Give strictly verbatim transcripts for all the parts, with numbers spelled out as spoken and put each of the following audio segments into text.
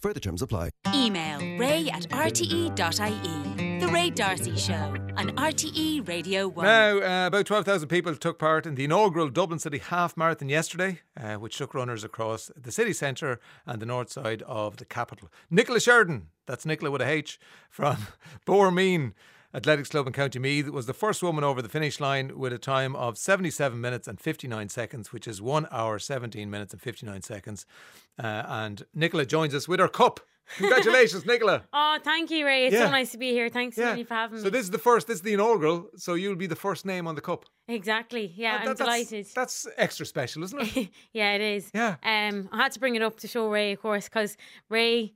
Further terms apply. Email ray at r t e dot i e. The Ray D'Arcy Show on R T E Radio one. Now, uh, about twelve thousand people took part in the inaugural Dublin City Half Marathon yesterday, uh, which took runners across the city centre and the north side of the capital. Nicola Sheridan, that's Nicola with a H, from Boormeen Athletics Club in County Meath, was the first woman over the finish line with a time of seventy-seven minutes and fifty-nine seconds, which is one hour, seventeen minutes and fifty-nine seconds. Uh, and Nicola joins us with her cup. Congratulations, Nicola. Oh, thank you, Ray. It's Yeah. so nice to be here. Thanks Yeah. so much for having me. So this is the first, this is the inaugural, so you'll be the first name on the cup. Exactly. Yeah, Uh, I'm that- delighted. That's, that's extra special, isn't it? Yeah, it is. Yeah. Um, I had to bring it up to show Ray, of course, because Ray.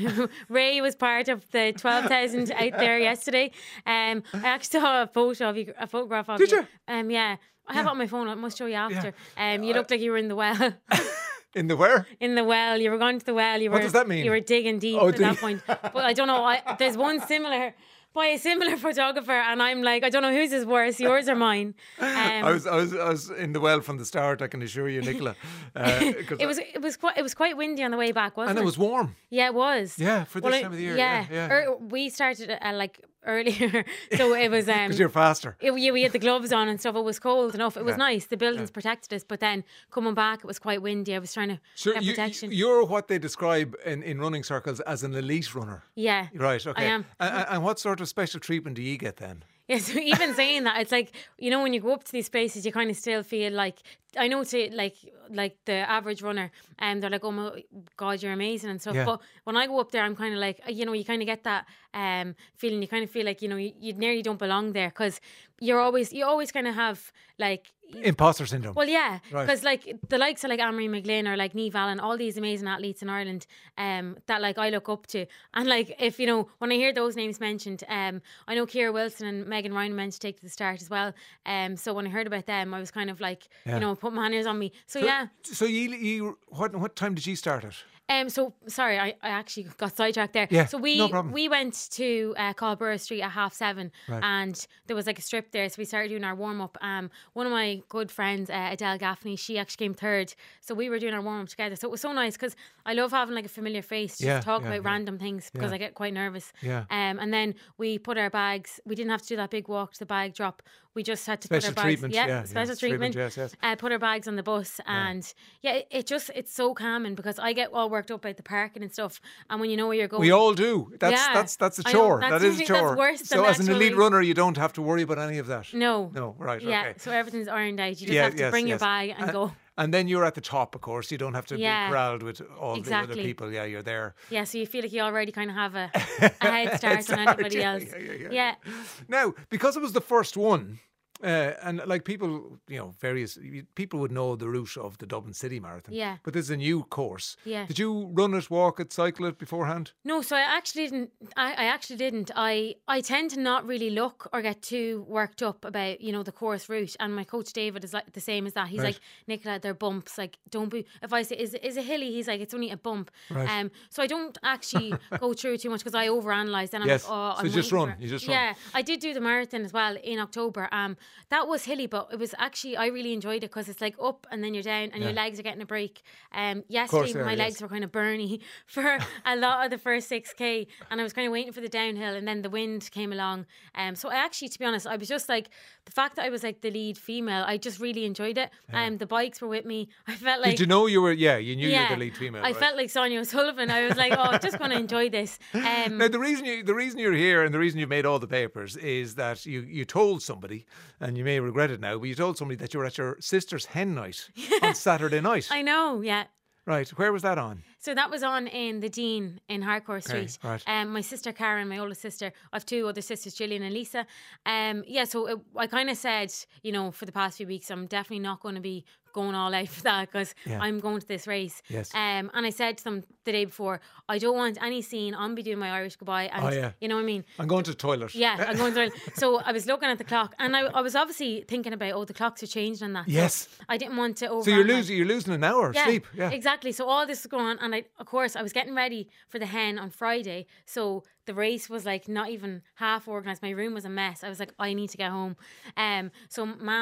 Ray was part of the twelve thousand out there yesterday. Um, I actually saw a photo of you, a photograph of Did you. you? Um, yeah, I have it on my phone. I must show you after. Um, you looked like you were in the well. In the where? In the well, you were going to the well. You were. What does that mean? You were digging deep Oh, at dig- that point. But I don't know. I, there's one similar by a similar photographer, and I'm like, I don't know whose is worse, yours or mine. Um, I was, I was, I was in the well from the start. I can assure you, Nicola. Uh, 'cause it was, it was quite, it was quite windy on the way back, wasn't and it? it was warm. Yeah, it was. Yeah, for this Well, I- time of the year. Yeah, Yeah, yeah. Er, we started uh, like earlier, so it was. Um, Because you're faster. It, yeah, we had the gloves on and stuff. It was cold enough. It was Yeah. nice. The buildings protected us, but then coming back, it was quite windy. I was trying to So get you, protection. you're what they describe in, in running circles as an elite runner. yeah, Right, okay. I am. And, and what sort of special treatment do you get then? Yeah, so even saying that, it's like, you know, when you go up to these places, you kind of still feel like, I know to like like the average runner, and um, they're like, oh my God, you're amazing and stuff. Yeah. But when I go up there, I'm kind of like, you know, you kind of get that um, feeling. You kind of feel like, you know, you, you nearly don't belong there, because you're always, you always kind of have like, Imposter syndrome. well, yeah, Right. because like the likes of like Anne-Marie McGlynn or like Niamh Allen, all these amazing athletes in Ireland, um, that like I look up to, and like if you know when I hear those names mentioned, um, I know Ciara Wilson and Megan Ryan meant to take to the start as well, um, so when I heard about them, I was kind of like, Yeah. you know, put my hands on me. So, So- yeah, So you, you what, what time did you start it? um, so sorry, I, I actually got sidetracked there. Yeah, so we no problem. we went to uh, Caldborough Street at half seven, Right. and there was like a strip there, so we started doing our warm up. Um, one of my good friends, uh, Adele Gaffney, she actually came third, so we were doing our warm up together. So it was so nice, because I love having like a familiar face to Yeah, just talk yeah, about yeah. random things, because Yeah. I get quite nervous. Yeah. Um, and then we put our bags. We didn't have to do that big walk to the bag drop. We just had to Special put our bags. treatment, Yeah, yeah, yeah, special treatment, treatment. yes, yes. Uh, put our bags on the bus, and yeah, it, it just it's so calming, because I get all worked up about the parking and stuff. And when you know where you're going, We all do. That's Yeah. that's that's a I know, chore. that's That is a usually- that's chore. worse than so the as an actual elite race. runner, you don't have to worry about any of that. No. No, right, Yeah, okay. so everything's ironed out. You just Yeah, have to yes, bring your yes. bag and Uh, go. And then you're at the top, of course. You don't have to Yeah. be corralled with all the Exactly. other people. Yeah, you're there. Yeah, so you feel like you already kind of have a, a head start on anybody yeah, else. yeah, yeah, yeah. Yeah. Now, because it was the first one, uh, and like people, you know, various people would know the route of the Dublin City Marathon. Yeah. But this is a new course. Yeah. Did you run it, walk it, cycle it beforehand? No, so I actually didn't. I, I actually didn't. I, I tend to not really look or get too worked up about, you know, the course route. And my coach David is like the same as that. He's Right. like, Nicola, they're bumps. Like, don't be. If I say is is it hilly, he's like, it's only a bump. Right. Um. So I don't actually go through too much, because I overanalyze. Then I'm Yes. like, oh, So I'm you just waiting run, for- you just run. Yeah, I did do the marathon as well in October. Um, that was hilly, but it was actually I really enjoyed it, because it's like up and then you're down, and your Yeah. legs are getting a break. Um, yesterday they are, my yes. legs were kind of burny for a lot of the first six K, and I was kind of waiting for the downhill, and then the wind came along. Um, so I actually, to be honest, I was just like, the fact that I was like the lead female, I just really enjoyed it. Um, the bikes were with me. I felt like, Did you know you were? Yeah, you knew you yeah, were the lead female. I right? felt like Sonia O'Sullivan. I was like, oh, I'm just going to enjoy this. Um, Now the reason you the reason you're here and the reason you made all the papers is that you, you told somebody, and you may regret it now, but you told somebody that you were at your sister's hen night on Saturday night. I know, yeah. Right, where was that on? So that was on in the Dean in Harcourt Okay, Street. right. Um, my sister Karen, my oldest sister, I have two other sisters, Gillian and Lisa. Um, yeah, so it, I kind of said, you know, for the past few weeks, I'm definitely not going to be going all out for that, because Yeah. I'm going to this race. Yes. Um, and I said to them the day before, I don't want any scene. I'm be doing my Irish goodbye. And Oh, yeah. you know what I mean? I'm going to the toilet. Yeah, I'm going to. So I was looking at the clock, and I, I was obviously thinking about, oh, the clocks are changing and that. So Yes. I didn't want to over. So you're losing you're losing an hour of Yeah, sleep. Yeah. exactly. So all this was going on, and I, of course, I was getting ready for the hen on Friday. So the race was like not even half organised. My room was a mess. I was like, I need to get home. Um, so Mum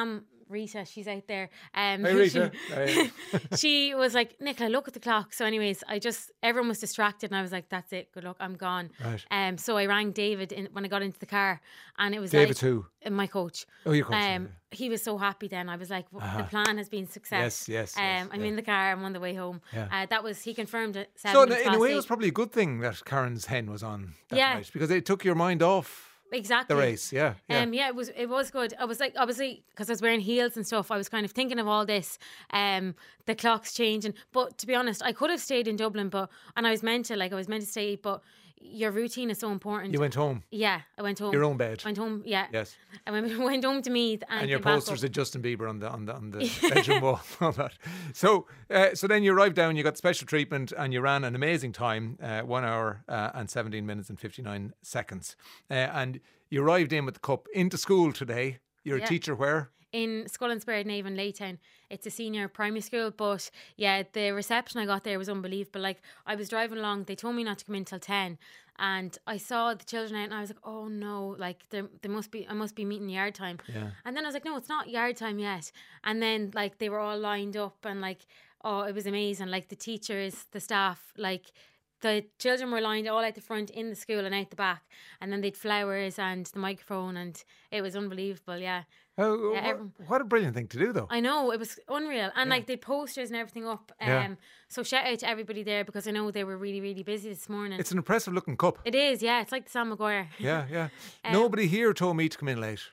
Rita, she's out there. Um, Hey, Rita. She, Hey. she was like, Nicola, look at the clock. So anyways, I just, everyone was distracted and I was like, that's it, good luck, I'm gone. Right. Um, so I rang David in, when I got into the car, and it was David like, who? uh, my coach. Oh, your coach. Um, he was so happy then. I was like, well, the plan has been success. Yes, yes, Um, yes, I'm yeah. in the car, I'm on the way home. Yeah. Uh, that was, he confirmed it. So seven in, minutes in a past way, it eight. was probably a good thing that Karen's hen was on that Yeah. night, because it took your mind off Exactly. the race. Yeah, yeah. Um, yeah, it was it was good. I was like, obviously, because I was wearing heels and stuff, I was kind of thinking of all this, um, the clocks changing. But to be honest, I could have stayed in Dublin, but and I was meant to, like, I was meant to stay, but your routine is so important. You went home. Yeah, I went home. Your own bed. Went home. Yeah. Yes. I went, went home to Meath and, And your came back posters up. of Justin Bieber on the on the on the bedroom wall, all that. So, uh, so then you arrived down. You got special treatment, and you ran an amazing time, uh, one hour uh, and seventeen minutes and fifty nine seconds. Uh, and you arrived in with the cup into school today. You're Yeah. a teacher where? In Skull and Spare, Navan, Laytown. It's a senior primary school, but yeah, the reception I got there was unbelievable. Like, I was driving along, they told me not to come in till ten, and I saw the children out, and I was like, oh no, like there, there must be, I must be meeting yard time. Yeah. And then I was like, no, it's not yard time yet. And then like they were all lined up, and like, oh, it was amazing. Like the teachers, the staff, like. The children were lined all out the front in the school and out the back, and then they'd flowers and the microphone, and it was unbelievable. Yeah, Oh, Yeah, what, everyone- what a brilliant thing to do, though. I know, it was unreal, and like they posters and everything up. Um, Yeah. So shout out to everybody there, because I know they were really, really busy this morning. It's an impressive looking cup. It is, yeah. It's like the Sam Maguire. Yeah, yeah. Um, Nobody here told me to come in late.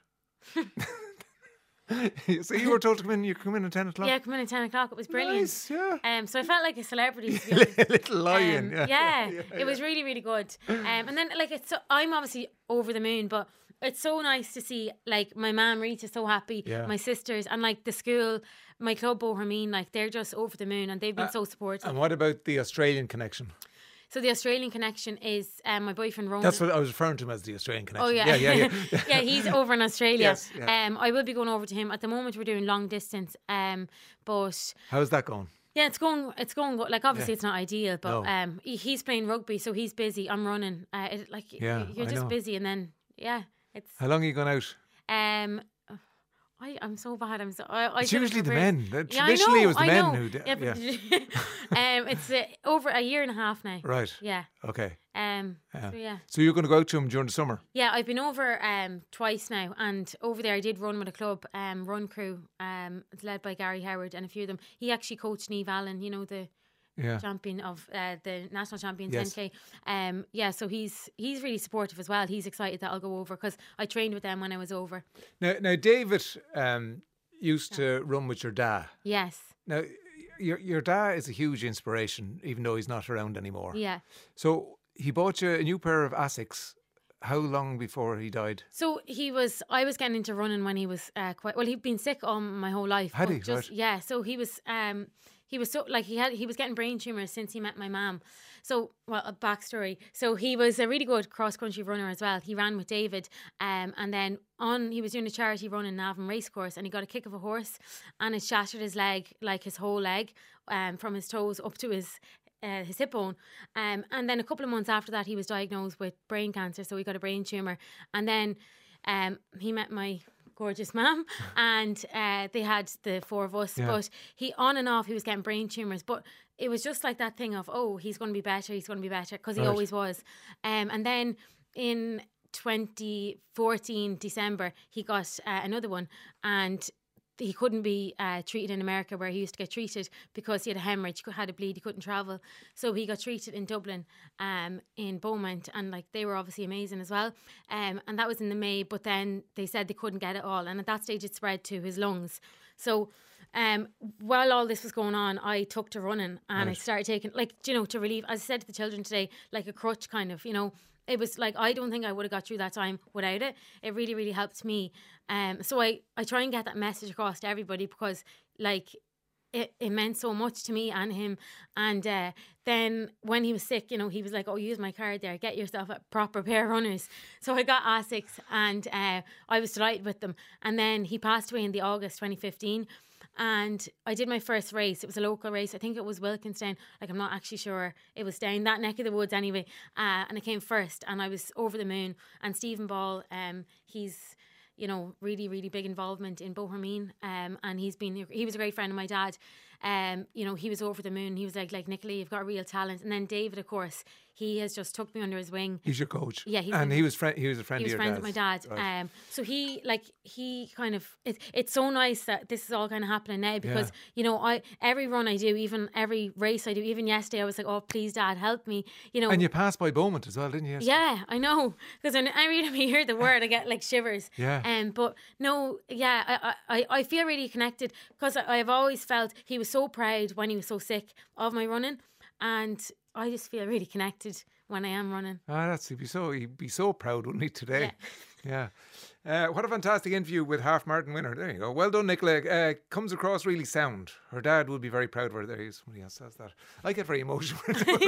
So you were told to come in. You come in at ten o'clock. Yeah, come in at ten o'clock. It was brilliant. Nice, yeah. Um, so I felt like a celebrity. To be honest. A little lion. Um, yeah. yeah, it was really, really good. Um, and then like it's, so, I'm obviously over the moon, but it's so nice to see like my mum Rita so happy, Yeah. my sisters, and like the school, my club O'Hermeen, like they're just over the moon, and they've been Uh, so supportive. And what about the Australian connection? So the Australian connection is um, my boyfriend Ronan. That's what I was referring to him as, the Australian connection. Oh yeah, yeah, yeah. yeah. yeah, he's over in Australia. Yes, yeah. Um, I will be going over to him. At the moment, we're doing long distance. Um, but How's that going? yeah, it's going. It's going. Go- like obviously, Yeah. it's not ideal, but No. um, he, he's playing rugby, so he's busy. I'm running. Uh, it, like Yeah, you're I just know. busy, and then yeah, it's How long are you going out? um. I, I'm so bad. I'm so. I, I It's should've usually the prepared- men. Uh, Yeah, I Traditionally, know, it was the I men know. who did. Yeah, Yeah, but um, it's uh, over a year and a half now. Right. Yeah. Okay. Um. Yeah. So yeah. So you're going to go out to him during the summer? Yeah, I've been over um twice now, and over there I did run with a club, um, Run Crew, um, it's led by Gary Howard and a few of them. He actually coached Niamh Allen, you know, the Yeah. champion of uh, the national champions Yes. ten K. Um, yeah, so he's he's really supportive as well. He's excited that I'll go over because I trained with them when I was over. Now, now David um, used to run with your dad. Yes, Now, your your dad is a huge inspiration, even though he's not around anymore. yeah. So he bought you a new pair of Asics. How long before he died? So he was. I was getting into running when he was uh, quite. Well, he'd been sick all my whole life. Had but he? Just, Right. Yeah. So he was. Um, he was so like he had. He was getting brain tumors since he met my mum. So well, a backstory. So he was a really good cross country runner as well. He ran with David. Um, and then on he was doing a charity run in Navan Racecourse, and he got a kick of a horse, and it shattered his leg, like his whole leg, um, from his toes up to his. Uh, his hip bone, um, and then a couple of months after that, he was diagnosed with brain cancer. So he got a brain tumor, and then um, he met my gorgeous mum, and uh, they had the four of us. Yeah. But he, on and off, he was getting brain tumors. But it was just like that thing of, oh, he's going to be better. He's going to be better because he Right. always was. Um, and then in twenty fourteen December, he got uh, another one, and he couldn't be uh, treated in America where he used to get treated because he had a hemorrhage, cou- had a bleed, he couldn't travel. So he got treated in Dublin, um, in Beaumont, and like they were obviously amazing as well. Um, and that was in the May, but then they said they couldn't get it all, and at that stage it spread to his lungs. So um, while all this was going on, I took to running, and I Right. started taking, like, you know, to relieve, as I said to the children today, like a crutch kind of, you know. It was like, I don't think I would have got through that time without it. It really, really helped me. Um, so I, I try and get that message across to everybody because, like, it, it meant so much to me and him. And uh, then when he was sick, you know, he was like, oh, use my card there. Get yourself a proper pair of runners. So I got Asics, and uh, I was delighted with them. And then he passed away in the August twenty fifteen. And I did my first race. It was a local race. I think it was Wilkinstown. Like, I'm not actually sure. It was down that neck of the woods anyway. Uh, and I came first, and I was over the moon. And Stephen Ball, um, he's you know, really, really big involvement in Bohermeen. Um, and he's been, he was a great friend of my dad. Um, you know, he was over the moon. He was like, like, Nicola, you've got real talent. And then David, of course, he has just took me under his wing. He's your coach. Yeah, he's and been, he was friend. He was a friend. He was of your friends with my dad. Right. Um, so he like he kind of it, it's so nice that this is all kind of happening now because Yeah. you know I every run I do, even every race I do, even yesterday I was like, oh please Dad, help me. You know. And you passed by Beaumont as well, didn't you? Yesterday? Yeah, I know because every time I hear the word, I get like shivers. Yeah. Um, but no, yeah, I I, I feel really connected because I, I've always felt he was so proud when he was so sick of my running, and I just feel really connected when I am running. Ah, that's he'd be so he'd be so proud, wouldn't he, today? Yeah. yeah. Uh, what a fantastic interview with half marathon winner. There you go. Well done, Nicola. Uh, comes across really sound. Her dad would be very proud of her. There he is. Somebody else says that. I get very emotional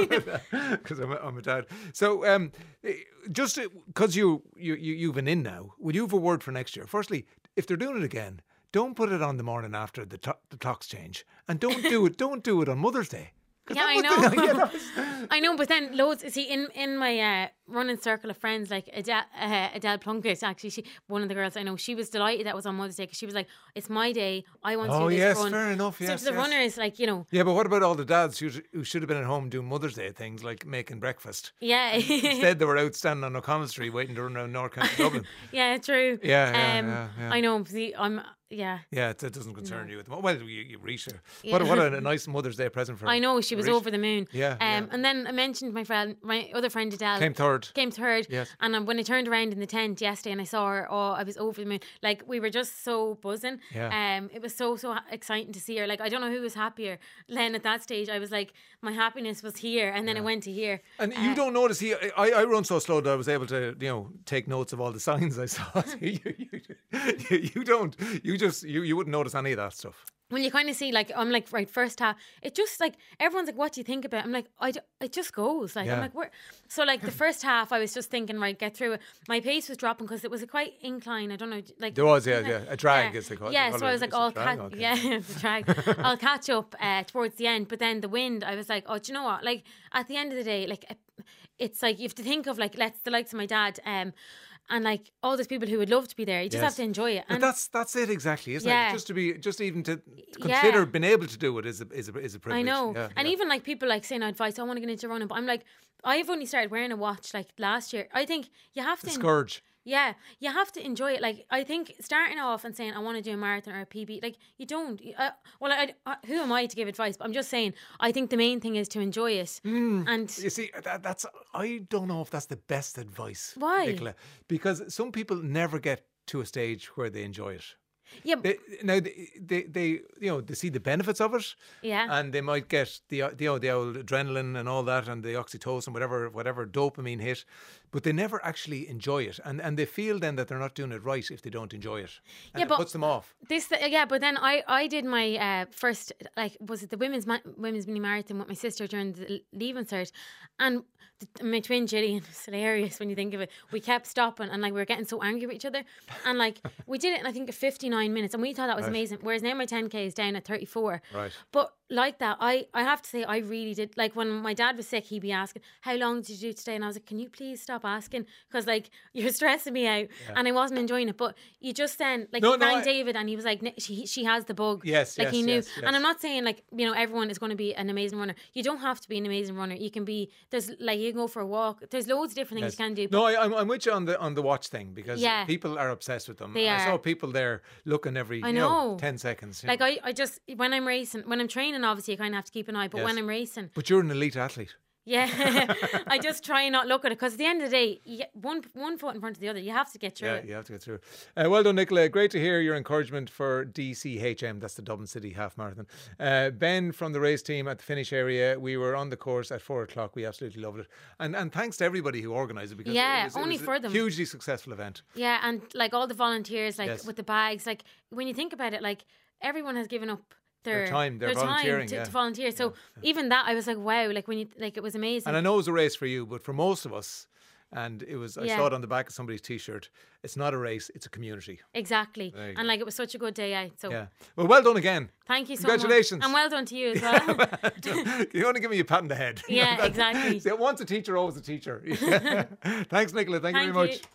because I'm, a, I'm a dad. So, um, just because you, you, you, you've been in now, would you have a word for next year? Firstly, if they're doing it again, don't put it on the morning after the, to- the clocks change. And don't do it, don't do it on Mother's Day. Yeah, I know. yeah, was... I know, but then loads. See, in in my uh, running circle of friends, like Adele, uh, Adele Plunkett, actually, she one of the girls I know, she was delighted that was on Mother's Day because she was like, "It's my day. I want to oh, do this yes, run." fair enough. Yes, so to the yes. runners, like you know. Yeah, but what about all the dads who who should have been at home doing Mother's Day things like making breakfast? Yeah. Instead, they were out standing on O'Connell Street waiting to run around North County Dublin. Yeah, true. Yeah, yeah, um, yeah, yeah. I know. See, I'm. Yeah. Yeah, it, it doesn't concern No. you at the moment. Well, you, you reached her. Yeah. What, a, what a, a nice Mother's Day present for her. I know, she was Reached- over the moon. Yeah, Um, yeah. And then I mentioned my friend, my other friend Adele. Came third. Came third. Yes. And um, when I turned around in the tent yesterday and I saw her, oh, I was over the moon. Like, we were just so buzzing. Yeah. Um, it was so, so ha- exciting to see her. Like, I don't know who was happier. Then at that stage, I was like, my happiness was here. And then it went to here. And Uh, you don't notice, he, I, I run so slow that I was able to, you know, take notes of all the signs I saw. you, you, you, you don't, you just, you, you wouldn't notice any of that stuff. When you kind of see, like, I'm like, right, first half, it just like, everyone's like, what do you think about it? I'm like, I, d- it just goes. Like, Yeah. I'm like, where? So, like, the first half, I was just thinking, right, get through it. My pace was dropping because it was a quite incline. I don't know, like. There was, yeah, yeah. A drag, yeah. is they call it. Yeah, They so call I it- was like, it's a I'll drag, catch, okay. yeah, it's a drag. I'll catch up uh, towards the end. But then the wind, I was like, oh, do you know what? Like, at the end of the day, like, it's like, you have to think of, like, let's, the likes of my dad, um, and like all those people who would love to be there. You just Yes. have to enjoy it. But And that's that's it exactly, isn't Yeah. it? Just to be, just even to Yeah. consider being able to do it is a is a, is a privilege. I know. Yeah, and yeah. even like people like saying advice, I want to get into running, but I'm like, I've only started wearing a watch like last year. I think you have to. the scourge. Yeah, you have to enjoy it. Like, I think starting off and saying I want to do a marathon or a P B, like, you don't. Uh, well, I, I, who am I to give advice? But I'm just saying, I think the main thing is to enjoy it. Hmm. And You see, that, that's I don't know if that's the best advice. Why? Nicola, because some people never get to a stage where they enjoy it. yeah, They, now they, they, they, you know, they see the benefits of it, yeah, and they might get the, the, you know, the old adrenaline and all that, and the oxytocin, whatever, whatever dopamine hit, but they never actually enjoy it, and and they feel then that they're not doing it right if they don't enjoy it, and Yeah, it but- puts them off. This, yeah, but then I, I did my uh, first, like, was it the women's ma- women's mini marathon with my sister during the leaving cert, and the, my twin Gillian, it's hilarious when you think of it. We kept stopping and like we were getting so angry with each other, and like we did it in I think fifty-nine minutes, and we thought that was Right. amazing. Whereas now my ten K is down at thirty-four. Right. But like that, I, I have to say I really did. Like when my dad was sick, he'd be asking, "How long did you do today?" And I was like, "Can you please stop asking? Because like you're stressing me out," and I wasn't enjoying it. But you just then like No, he no, rang I- David and he was like, "N- "She she has the bug." Yes, like yes, he knew. yes, yes. And I'm not saying like you know everyone is going to be an amazing runner. You don't have to be an amazing runner. You can be there's like you can go for a walk. There's loads of different things Yes. you can do. No, I, I'm, I'm with you on the on the watch thing because Yeah. people are obsessed with them. They I saw are. people there looking every I you know, know. ten seconds. you Like know. I, I just when I'm racing, when I'm training, obviously you kind of have to keep an eye. But Yes. when I'm racing, But you're an elite athlete. yeah, I just try and not look at it because at the end of the day, you get one one foot in front of the other. You have to get through Yeah, it. you have to get through. Uh, well done, Nicola. Great to hear your encouragement for D C H M. That's the Dublin City Half Marathon. Uh, Ben from the race team at the finish area. We were on the course at four o'clock. We absolutely loved it. And and thanks to everybody who organised it because Yeah, it was, it only was for a them. hugely successful event. Yeah, and like all the volunteers, like Yes. with the bags, like when you think about it, like everyone has given up their, Their time, their time volunteering, to, yeah. to volunteer. So even that, I was like, wow, like when you like it was amazing. And I know it was a race for you, but for most of us, and it was I Yeah. saw it on the back of somebody's T-shirt. It's not a race; it's a community. Exactly, There you and go. like it was such a good day out. So Yeah. Well, well done again. thank you so Congratulations. much, and well done to you as well. You only give me a pat on the head. Yeah, That's- exactly. See, once a teacher, always a teacher. Thanks, Nicola. Thank, you Thank very you. much.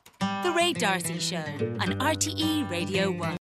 The Ray Darcy Show on R T E Radio one.